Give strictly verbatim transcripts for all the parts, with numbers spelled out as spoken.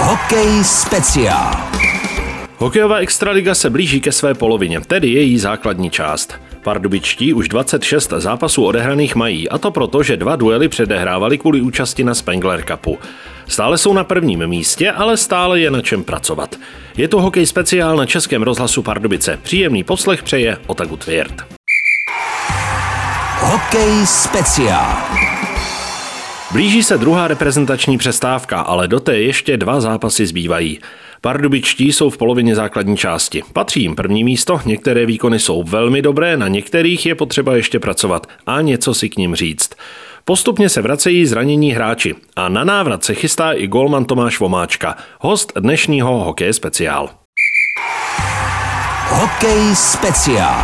Hokej speciál. Hokejová extraliga se blíží ke své polovině, tedy její základní část. Pardubičtí už dvacet šest zápasů odehraných mají, a to proto, že dva duely předehrávali kvůli účasti na Spengler Cupu. Stále jsou na prvním místě, ale stále je na čem pracovat. Je to hokej speciál na Českém rozhlasu Pardubice. Příjemný poslech přeje Otaku Tvěrt. Hokej speciál. Blíží se druhá reprezentační přestávka, ale do té ještě dva zápasy zbývají. Pardubičtí jsou v polovině základní části. Patří jim první místo, některé výkony jsou velmi dobré, na některých je potřeba ještě pracovat a něco si k nim říct. Postupně se vracejí zranění hráči a na návrat se chystá i gólman Tomáš Vomáčka, host dnešního Hokej speciál. Hokej speciál.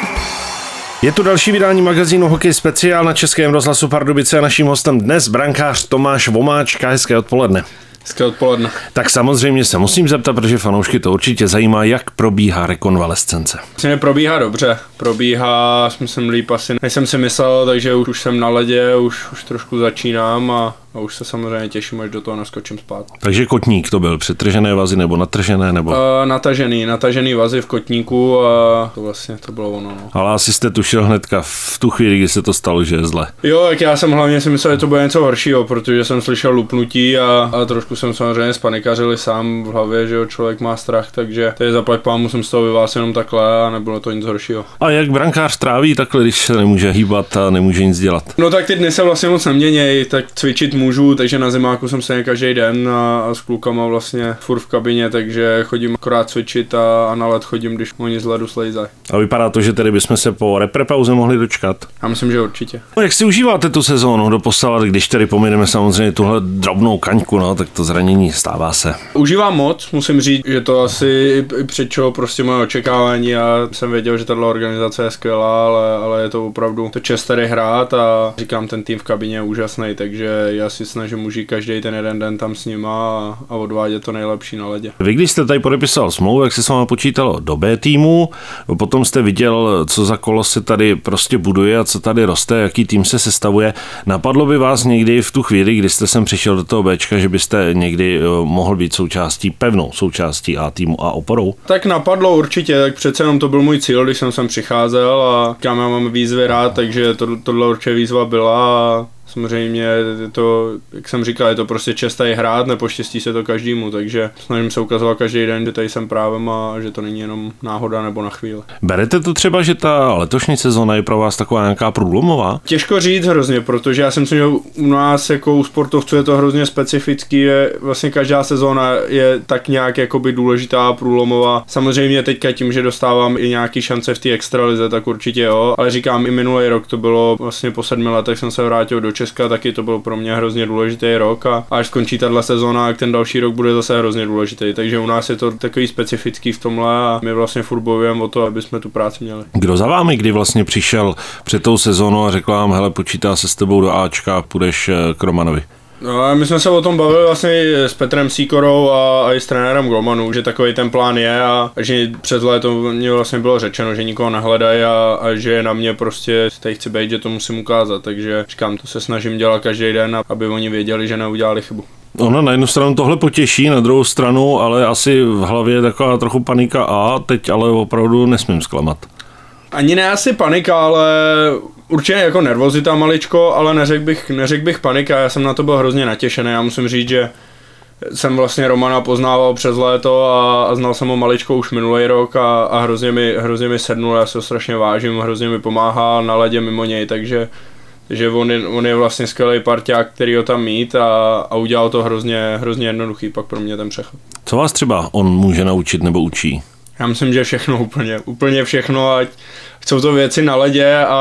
Je tu další vydání magazínu Hokej speciál na Českém rozhlasu Pardubice a naším hostem dnes brankář Tomáš Vomáčka. Hezké odpoledne. Hezké odpoledne. Tak samozřejmě se musím zeptat, protože fanoušky to určitě zajímá, jak probíhá rekonvalescence. Vlastně probíhá dobře, probíhá, myslím, líp asi, než jsem si myslel, takže už, už jsem na ledě, už, už trošku začínám a, a už se samozřejmě těším, až do toho naskočím spát. Takže kotník to byl, přetržené vazy nebo natržené? Nebo? Uh, natažený, natažený vazy v kotníku a to vlastně to bylo ono. No. Ale asi jste tušil hnedka v tu chvíli, kdy se to stalo, že je zle. Jo, tak já jsem hlavně si myslel, že to bude něco horšího, protože jsem slyšel lupnutí a, a trošku jsem samozřejmě spanikařil sám v hlavě, že jo, člověk má strach, takže tady zaplať pámu jsem z toho vyvázl jenom takhle a nebylo to nic horšího. A jak brankář tráví takhle, když se nemůže hýbat a nemůže nic dělat? No tak ty dny se vlastně moc neměněj, tak cvičit můžu, takže na zimáku jsem stejně každý den a, a s klukama vlastně furt v kabině, takže chodím akorát cvičit a, a na led chodím, když oni z ledu slejzají. A vypadá to, že tedy bychom se po reprepauze mohli dočkat? Já myslím, že určitě. No, jak si užíváte tu sezónu doposavat, když tedy pomineme samozřejmě tuhle drobnou kaňku, no, tak to zranění stává se. Užívám moc, musím říct, že to asi přečilo prostě moje očekávání. Já jsem věděl, že tato organizace je skvělá, ale, ale je to opravdu to čest tady hrát a říkám, ten tým v kabině je úžasný, takže já si snažím užít každý ten jeden den tam s nima a, a odvádět to nejlepší na ledě. Vy, když jste tady podepisal smlouvu, jak se s vámi počítalo do B týmu, potom jste viděl, co za kolo se tady prostě buduje a co tady roste, jaký tým se sestavuje. Napadlo by vás někdy v tu chvíli, kdy jste sem přišel do toho Bčka, že byste někdy mohl být součástí, pevnou součástí A týmu a oporou? Tak napadlo určitě, tak přece jenom to byl můj cíl, když jsem sem přicházel a kam já mám výzvy rád, takže to, tohle určitě výzva byla a samozřejmě je to, jak jsem říkal, je to prostě čest tady hrát, nepoštěstí se to každému, takže snažím se ukazovat každý den, že tady jsem právem a že to není jenom náhoda nebo na chvíli. Berete to třeba, že ta letošní sezona je pro vás taková nějaká průlomová? Těžko říct hrozně, protože já si myslím, že u nás jako u sportovců je to hrozně specifický, je vlastně každá sezona je tak nějak jakoby důležitá a průlomová. Samozřejmě teďka tím, že dostávám i nějaký šance v té extralize, tak určitě jo, ale říkám, i minulý rok to bylo vlastně po sedmi letech jsem se vrátil do Česka, taky to byl pro mě hrozně důležitý rok a až skončí tato sezóna, jak ten další rok bude zase hrozně důležitý. Takže u nás je to takový specifický v tomhle a my vlastně furt bojujeme o to, aby jsme tu práci měli. Kdo za vámi kdy vlastně přišel před tou sezónou a řekl vám, hele, počítá se s tebou do Ačka a půjdeš k Romanovi? No, my jsme se o tom bavili vlastně s Petrem Síkorou a, a i s trenérem Golmanu, že takový ten plán je a že přes léto mě vlastně bylo řečeno, že nikoho nehledají a, a že je na mě prostě, tady chci být, že to musím ukázat, takže říkám, to se snažím dělat každý den, aby oni věděli, že neudělali chybu. Ono na jednu stranu tohle potěší, na druhou stranu, ale asi v hlavě je taková trochu panika a teď ale opravdu nesmím zklamat. Ani ne asi panika, ale určitě jako nervozita maličko, ale neřekl bych, neřekl bych panika, já jsem na to byl hrozně natěšený, já musím říct, že jsem vlastně Romana poznával přes léto a, a znal jsem ho maličko už minulý rok a, a hrozně, mi, hrozně mi sednul, já se ho strašně vážím, hrozně mi pomáhá na ledě mimo něj, takže že on je, on je vlastně skvělý parťák, který ho tam mít a, a udělal to hrozně, hrozně jednoduchý pak pro mě ten přechod. Co vás třeba on může naučit nebo učí? Já myslím, že všechno úplně, úplně všechno, ať jsou to věci na ledě a,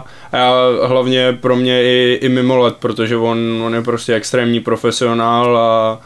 a hlavně pro mě i, i mimo led, protože on, on je prostě extrémní profesionál a,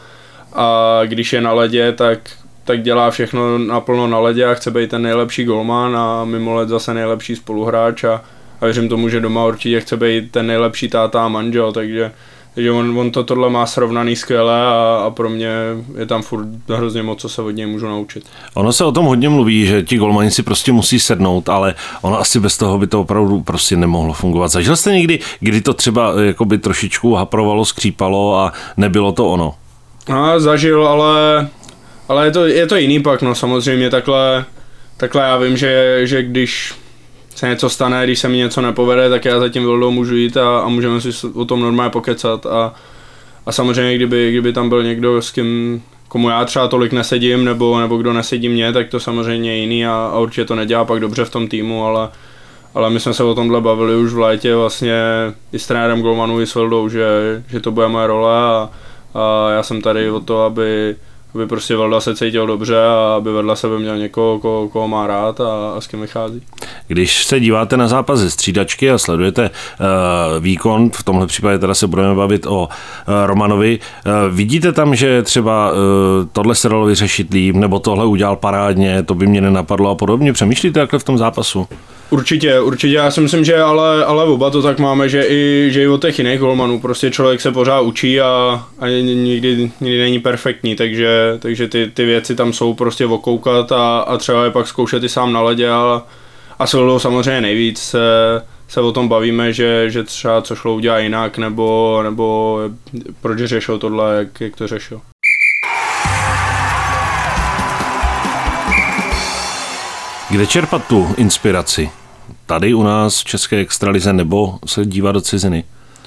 a když je na ledě, tak, tak dělá všechno naplno na ledě a chce být ten nejlepší golman a mimo led zase nejlepší spoluhráč a, a věřím tomu, že doma určitě chce být ten nejlepší táta a manžel, takže Takže on, on to tohle má srovnaný skvěle a, a pro mě je tam furt hrozně moc, co se od něj můžu naučit. Ono se o tom hodně mluví, že ti golmani si prostě musí sednout, ale ono asi bez toho by to opravdu prostě nemohlo fungovat. Zažil jste někdy, kdy to třeba jakoby trošičku haprovalo, skřípalo a nebylo to ono? No, zažil, ale, ale je, to, je to jiný pak, no samozřejmě takhle, takhle já vím, že, že když se něco stane, když se mi něco nepovede, tak já za tím Vildou můžu jít a, a můžeme si o tom normálně pokecat a, a samozřejmě kdyby, kdyby tam byl někdo, s kým, komu já třeba tolik nesedím, nebo, nebo kdo nesedí mě, tak to samozřejmě je jiný a, a určitě to nedělá pak dobře v tom týmu, ale, ale my jsme se o tomhle bavili už v létě vlastně i s trenérem golmanů i s Vildou, že, že to bude moje role a, a já jsem tady o to, aby, aby prostě Vilda se cítil dobře a aby vedle sebe měl někoho, koho, koho má rád a, a s kým vychází. Když se díváte na zápas ze střídačky a sledujete uh, výkon, v tomhle případě teda se budeme bavit o uh, Romanovi, uh, vidíte tam, že třeba uh, tohle se dalo vyřešit líp, nebo tohle udělal parádně, to by mě nenapadlo a podobně, přemýšlíte takhle v tom zápasu? Určitě, určitě, já si myslím, že ale, ale oba to tak máme, že i, že i od těch jiných golmanů, prostě člověk se pořád učí a, a nikdy, nikdy není perfektní, takže, takže ty, ty věci tam jsou prostě okoukat a, a třeba je pak zkoušet i sám na ledě a, a s Vildou samozřejmě nejvíc se, se o tom bavíme, že, že třeba co šlo udělat jinak, nebo, nebo proč řešil tohle, jak, jak to řešil. Kde čerpat tu inspiraci? Tady u nás v české extralize nebo se dívat do ciziny?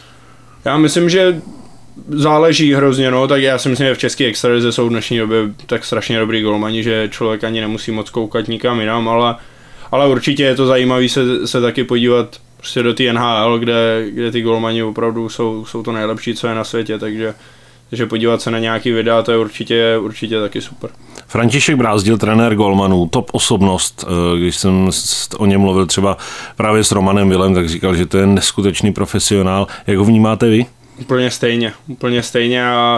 Já myslím, že záleží hrozně, no, tak já si myslím, že v české extralize jsou v dnešní době tak strašně dobrý golmani, že člověk ani nemusí moc koukat nikam jinam, ale, ale určitě je to zajímavé se, se taky podívat prostě do té N H L, kde, kde ty golmani opravdu jsou, jsou to nejlepší, co je na světě, takže, takže podívat se na nějaký videa, to je určitě, určitě taky super. František Brázdil, trenér golmanů, top osobnost, když jsem o něm mluvil třeba právě s Romanem Vilem, tak říkal, že to je neskutečný profesionál. Jak ho vnímáte vy? Úplně stejně, úplně stejně a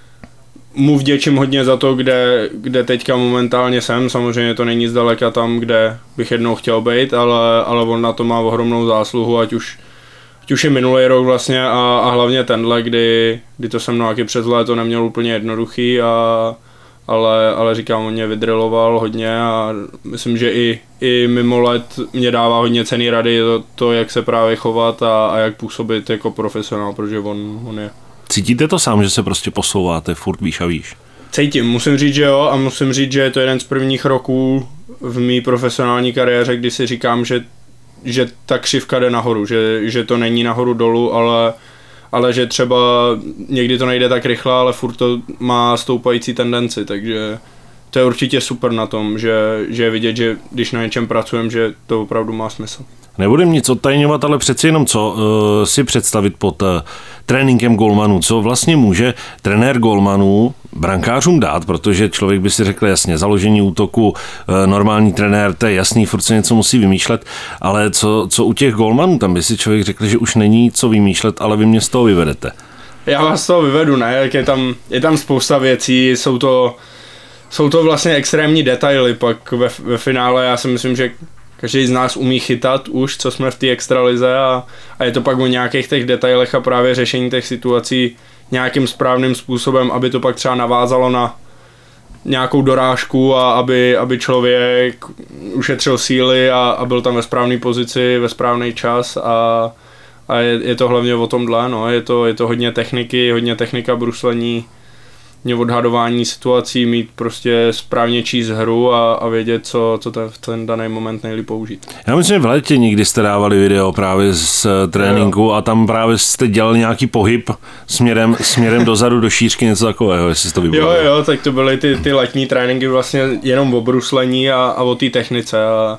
mu vděčím hodně za to, kde, kde teďka momentálně jsem, samozřejmě to není zdaleka tam, kde bych jednou chtěl být, ale, ale on na to má ohromnou zásluhu, ať už, ať už je minulý rok vlastně a, a hlavně tenhle, kdy, kdy to se mnou taky přes léto neměl úplně jednoduchý a Ale, ale říkám, on mě vydriloval hodně a myslím, že i, i mimo let mě dává hodně cenný rady to, to jak se právě chovat a, a jak působit jako profesionál, protože on, on je. Cítíte to sám, že se prostě posouváte furt výš a výš? Cítím, musím říct, že jo a musím říct, že je to jeden z prvních roků v mý profesionální kariéře, kdy si říkám, že, že ta křivka jde nahoru, že, že to není nahoru dolů, ale ale že třeba někdy to nejde tak rychle, ale furt to má stoupající tendenci, takže to je určitě super na tom, že, že je vidět, že když na něčem pracujeme, že to opravdu má smysl. Nebudem nic odtajňovat, ale přeci jenom co uh, si představit pod uh, tréninkem golmanů, co vlastně může trenér golmanů brankářům dát, protože člověk by si řekl jasně, založení útoku, uh, normální trenér, to je jasný, furt se něco musí vymýšlet, ale co, co u těch golmanů, tam by si člověk řekl, že už není co vymýšlet, ale vy mě z toho vyvedete. Já vás z toho vyvedu, ne, jak je tam, je tam spousta věcí, jsou to, jsou to vlastně extrémní detaily pak ve, ve finále, já si myslím, že každý z nás umí chytat už, co jsme v té extralize a, a je to pak o nějakých těch detailech a právě řešení těch situací nějakým správným způsobem, aby to pak třeba navázalo na nějakou dorážku a aby, aby člověk ušetřil síly a, a byl tam ve správné pozici, ve správný čas a, a je, je to hlavně o tomhle, no, je to, je to hodně techniky, hodně technika bruslení, odhadování situací, mít prostě správně číst hru a, a vědět, co, co ten, v ten daný moment nejlíp použít. Já myslím, že v létě někdy jste dávali video právě z tréninku jo. A tam právě jste dělali nějaký pohyb směrem, směrem dozadu do šířky, něco takového, jestli jste to vybavili. Jo, jo, tak to byly ty, ty letní tréninky vlastně jenom o bruslení a, a o té technice a,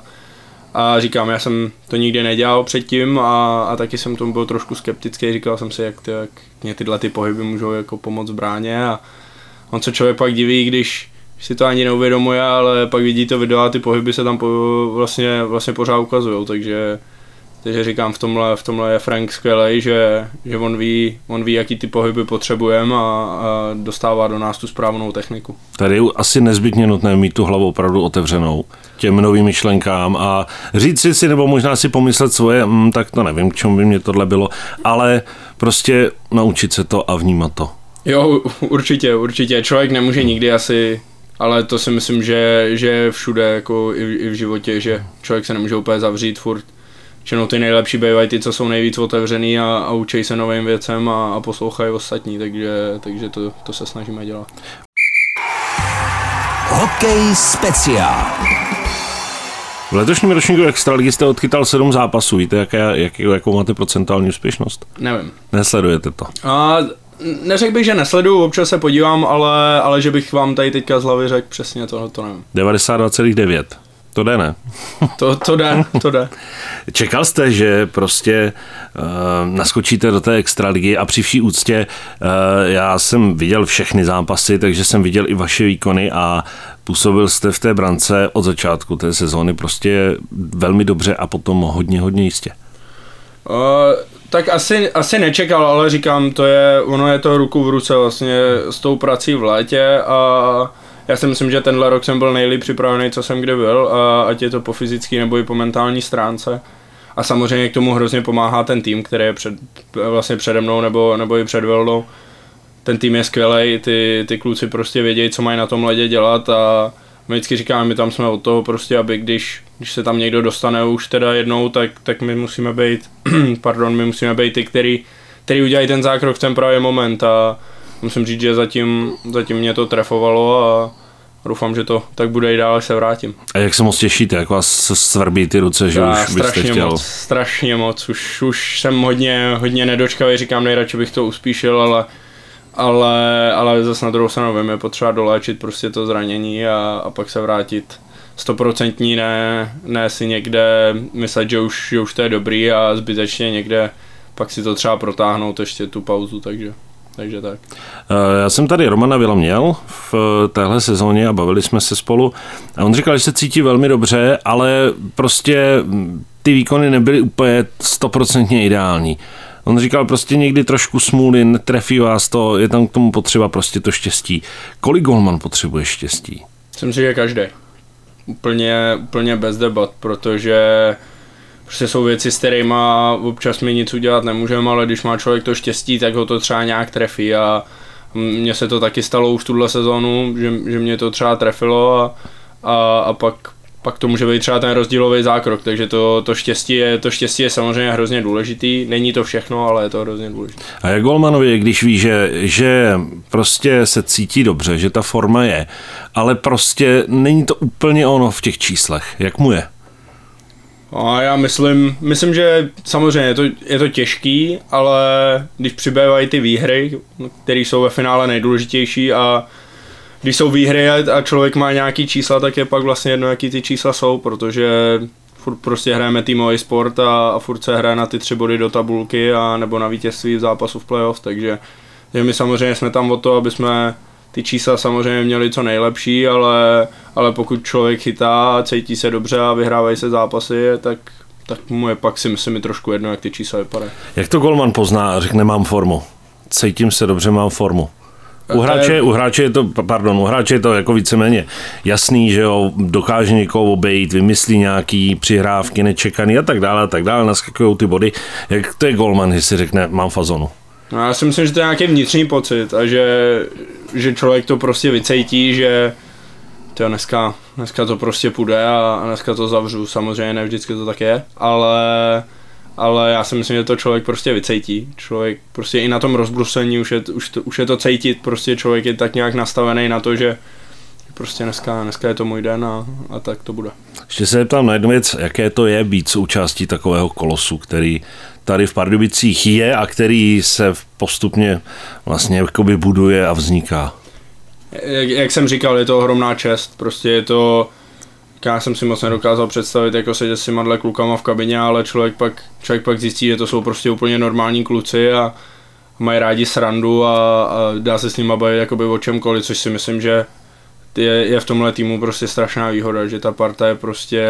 a říkám, já jsem to nikdy nedělal předtím a, a taky jsem tomu byl trošku skeptický, říkal jsem si, jak, ty, jak mě tyhle ty pohyby můžou jako pomoct v bráně a on se člověk pak diví, když si to ani neuvědomuje, ale pak vidí to video a ty pohyby se tam po, vlastně, vlastně pořád ukazujou, takže, takže říkám, v tomhle, v tomhle je Frank skvělej, že, že on ví, on ví, jaký ty pohyby potřebujeme a, a dostává do nás tu správnou techniku. Tady je asi nezbytně nutné mít tu hlavu opravdu otevřenou těm novým myšlenkám a říct si si, nebo možná si pomyslet svoje, hm, tak to nevím, k čemu by mě tohle bylo, ale prostě naučit se to a vnímat to. Jo, určitě, určitě. Člověk nemůže nikdy asi, ale to si myslím, že, že všude jako i, i v životě, že člověk se nemůže úplně zavřít furt Čenou ty nejlepší bývají ty, co jsou nejvíc otevřený a, a učí se novým věcem a, a poslouchají ostatní, takže, takže to, to se snažíme dělat. Hokej speciál. V letošním ročníku Extraligy jste odchytal sedm zápasů. Víte, jaké, jak, jakou máte procentální úspěšnost? Nevím. Nesledujete to? A neřekl bych, že nesleduju, občas se podívám, ale, ale že bych vám tady teďka z hlavy řekl přesně to, to nevím. devadesát dva celá devět. To jde, ne? To, to jde, to jde. Čekal jste, že prostě uh, naskočíte do té extraligy a při vší úctě uh, já jsem viděl všechny zápasy, takže jsem viděl i vaše výkony a působil jste v té brance od začátku té sezóny prostě velmi dobře a potom hodně, hodně jistě. Uh, tak asi, asi nečekal, ale říkám, to je, ono je to ruku v ruce vlastně s tou prací v létě a já si myslím, že tenhle rok jsem byl nejlíp připravený, co jsem kdy byl, a ať je to po fyzické nebo i po mentální stránce. A samozřejmě k tomu hrozně pomáhá ten tým, který je před, vlastně přede mnou nebo, nebo i před Vildou. Ten tým je skvělej, ty, ty kluci prostě vědějí, co mají na tom ledě dělat a my vždycky říkáme, my tam jsme od toho prostě, aby když, když se tam někdo dostane už teda jednou, tak, tak my musíme být, pardon, my musíme být ty, který, který udělají ten zákrok v ten pravý moment a musím říct, že zatím, zatím mě to trefovalo a doufám, že to tak bude i dál, až se vrátím. A jak se moc těšíte, jak vás svrbí ty ruce, že já, už byste chtěl? Moc, strašně moc, už, už jsem hodně, hodně nedočkavý, říkám, nejradši bych to uspíšil, ale, ale, ale zase na druhou stranu vím, je potřeba doléčit prostě to zranění a, a pak se vrátit stoprocentní, ne, ne si někde myslet, že už, že už to je dobrý a zbytečně někde pak si to třeba protáhnout ještě tu pauzu, takže... Takže tak. Já jsem tady Romana Vila měl v téhle sezóně a bavili jsme se spolu a on říkal, že se cítí velmi dobře, ale prostě ty výkony nebyly úplně stoprocentně ideální. On říkal prostě někdy trošku smůly, netrefí vás to, je tam k tomu potřeba prostě to štěstí. Kolik golman potřebuje štěstí? Myslím si, že každý. Úplně, úplně bez debat, protože prostě jsou věci, s kterými občas my nic udělat nemůžeme, ale když má člověk to štěstí, tak ho to třeba nějak trefí a mně se to taky stalo už tuhle sezónu, že, že mě to třeba trefilo a, a, a pak, pak to může být třeba ten rozdílový zákrok, takže to, to, štěstí je, to štěstí je samozřejmě hrozně důležitý, není to všechno, ale je to hrozně důležité. A jak golmanovi, když ví, že, že prostě se cítí dobře, že ta forma je, ale prostě není to úplně ono v těch číslech, jak mu je? A já myslím, myslím, že samozřejmě je to, je to těžký, ale když přibývají ty výhry, které jsou ve finále nejdůležitější a když jsou výhry a člověk má nějaký čísla, tak je pak vlastně jedno, jaký ty čísla jsou, protože furt prostě hrajeme týmový sport a, a furt se hraje na ty tři body do tabulky a nebo na vítězství v zápasu v playoff, takže my samozřejmě jsme tam o to, aby jsme ty čísla samozřejmě měli co nejlepší, ale, ale pokud člověk chytá, cítí se dobře a vyhrávají se zápasy, tak, tak mu je pak si myslím trošku jedno, jak ty čísla vypadají. Jak to golman pozná a řekne, mám formu? Cítím se dobře, mám formu. U hráče, je... u hráče je to, pardon, u hráče je to jako víceméně jasný, že jo, dokáže někoho obejít, vymyslí nějaký přihrávky nečekaný a tak dále a tak dále, naskakují ty body. Jak to je golman, když si řekne, mám fazonu? No, já si myslím, že to je nějaký vnitřní pocit a že, že člověk to prostě vycítí, že to dneska, dneska to prostě půjde a dneska to zavřu. Samozřejmě ne vždycky to tak je, ale, ale já si myslím, že to člověk prostě vycítí. Člověk prostě i na tom rozbrusení už je, už to, už je to cítit, prostě člověk je tak nějak nastavený na to, že prostě dneska, dneska je to můj den a, a tak to bude. Ještě se zeptám na jednu věc, jaké to je být součástí takového kolosu, který tady v Pardubicích je a který se postupně vlastně jakoby buduje a vzniká. Jak, jak jsem říkal, je to ohromná čest, prostě je to, já jsem si moc nedokázal představit, jako sedět s těma klukama v kabině, ale člověk pak, člověk pak zjistí, že to jsou prostě úplně normální kluci a mají rádi srandu a, a dá se s nimi bavit jakoby o čemkoliv, což si myslím, že je, je v tomhle týmu prostě strašná výhoda, že ta parta je prostě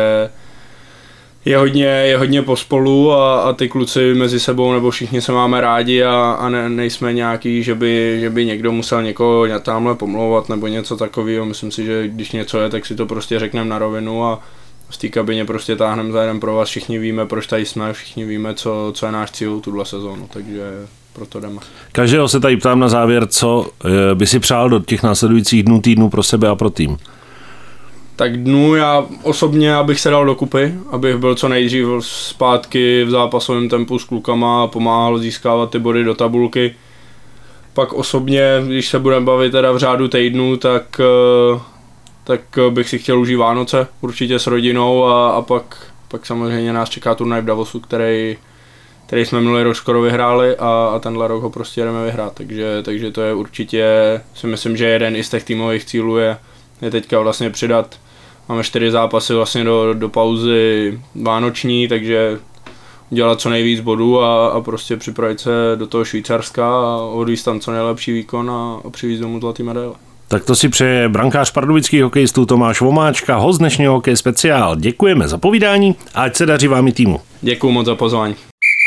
je hodně, je hodně pospolu a, a ty kluci mezi sebou nebo všichni se máme rádi a, a ne, nejsme nějaký, že by, že by někdo musel někoho tamhle pomlouvat nebo něco takového. Myslím si, že když něco je, tak si to prostě řekneme na rovinu a v té kabině prostě táhneme za jeden pro vás. Všichni víme, proč tady jsme, všichni víme, co, co je náš cíl tuhle sezónu, takže proto jdeme. Každého se tady ptám na závěr, co by si přál do těch následujících dnů, týdnů pro sebe a pro tým. Tak dnu já osobně, abych se dal dokupy, abych byl co nejdřív zpátky v zápasovém tempu s klukama a pomáhal získávat ty body do tabulky. Pak osobně, když se budeme bavit teda v řádu týdnu, tak, tak bych si chtěl užít Vánoce určitě s rodinou a, a pak, pak samozřejmě nás čeká turnaj v Davosu, který, který jsme minulý rok skoro vyhráli a, a tenhle rok ho prostě jdeme vyhrát, takže, takže to je určitě, si myslím, že jeden i z těch týmových cílů je, je teďka vlastně přidat. Máme čtyři zápasy vlastně do, do pauzy vánoční, takže dělat co nejvíc bodů a, a prostě připravit se do toho Švýcarska a odvízt tam co nejlepší výkon a, a přivízt domů zlatý medaile. Tak to si přeje brankář pardubických hokejistů Tomáš Vomáčka, host dnešního Hokej speciál. Děkujeme za povídání a ať se daří vám i týmu. Děkuju moc za pozvání.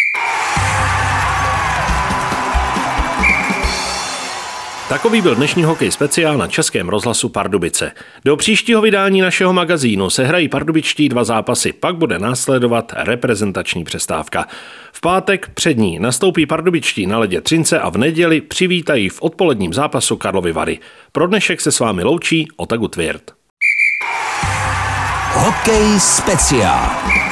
Takový byl dnešní Hokej speciál na Českém rozhlasu Pardubice. Do příštího vydání našeho magazínu se hrají pardubičtí dva zápasy, pak bude následovat reprezentační přestávka. V pátek před ní nastoupí pardubičtí na ledě Třince a v neděli přivítají v odpoledním zápasu Karlovy Vary. Pro dnešek se s vámi loučí Ota Gutwirth. Hokej speciál.